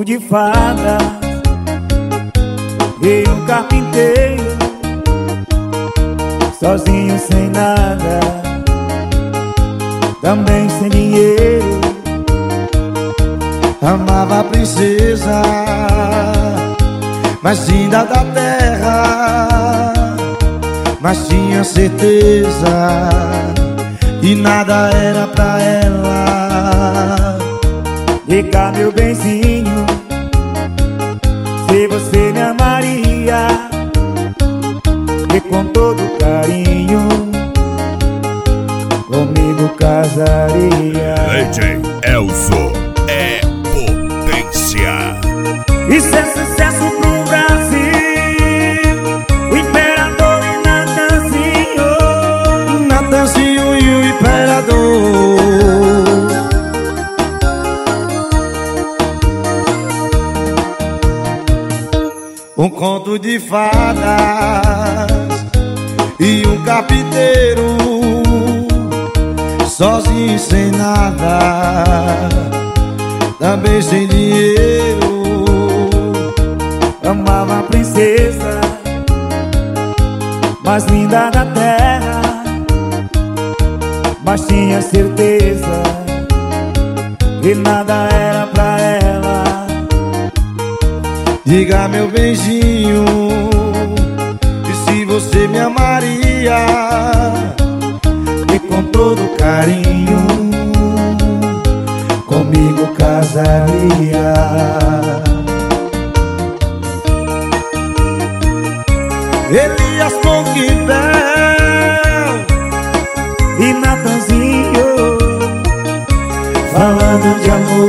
conto de fada e um carpinteiro, sozinho sem nada, também sem dinheiro. Amava a princesa mais linda da terra, mas tinha certeza que nada era pra ela. Diga, meu benzinho, se você me amaria, e com todo carinho comigo casaria. DJ Elzo é potência. Isso é sucesso pro Brasil, o Imperador e Natanzinho. Natanzinho e o Imperador. Um conto de fadas e um carpinteiro, sozinho sem nada, também sem dinheiro. Amava a princesa mais linda da terra, mas tinha certeza que nada era pra ela. Diga, meu beijinho, e se você me amaria, e com todo carinho comigo casaria. Elias Conquibel E Natanzinho, falando de amor.